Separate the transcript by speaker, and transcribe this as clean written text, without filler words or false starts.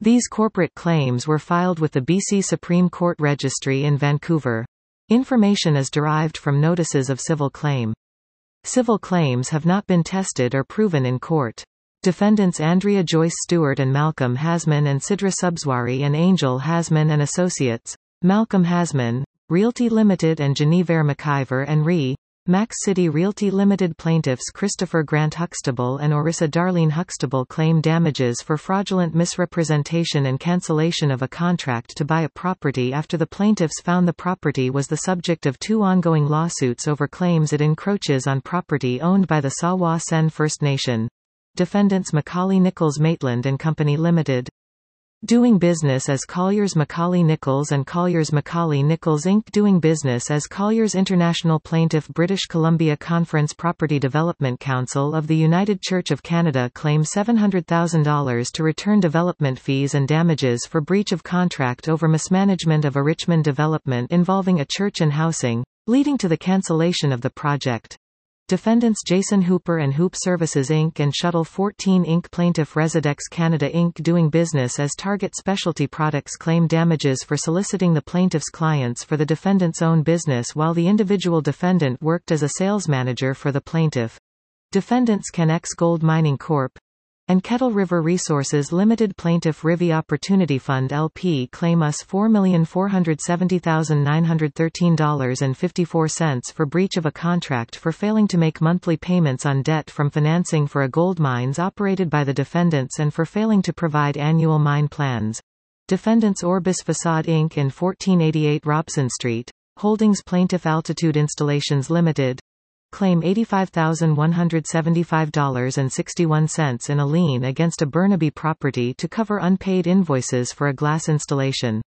Speaker 1: These corporate claims were filed with the BC Supreme Court Registry in Vancouver. Information is derived from notices of civil claim. Civil claims have not been tested or proven in court. Defendants Andrea Joyce Stewart and Malcolm Hasman and Sidra Subswari and Angel Hasman and Associates, Malcolm Hasman, Realty Limited and Genevieve McIver and Re. Max City Realty Limited plaintiffs Christopher Grant Huxtable and Orissa Darlene Huxtable claim damages for fraudulent misrepresentation and cancellation of a contract to buy a property after the plaintiffs found the property was the subject of 2 ongoing lawsuits over claims it encroaches on property owned by the Sawa-Sen First Nation. Defendants Macaulay Nichols Maitland and Company Limited. Doing business as Colliers Macaulay Nichols and Colliers Macaulay Nichols Inc. Doing business as Colliers International Plaintiff British Columbia Conference Property Development Council of the United Church of Canada claim $700,000 to return development fees and damages for breach of contract over mismanagement of a Richmond development involving a church and housing, leading to the cancellation of the project. Defendants Jason Hooper and Hoop Services Inc. and Shuttle 14 Inc. Plaintiff Residex Canada Inc. Doing business as Target Specialty Products claim damages for soliciting the plaintiff's clients for the defendant's own business while the individual defendant worked as a sales manager for the plaintiff. Defendants CanX Gold Mining Corp. and Kettle River Resources Limited plaintiff Rivi Opportunity Fund LP claim us $4,470,913.54 for breach of a contract for failing to make monthly payments on debt from financing for a gold mines operated by the defendants and for failing to provide annual mine plans. Defendants Orbis Facade Inc. and 1488 Robson Street, Holdings plaintiff Altitude Installations Limited, claim $85,175.61 in a lien against a Burnaby property to cover unpaid invoices for a glass installation.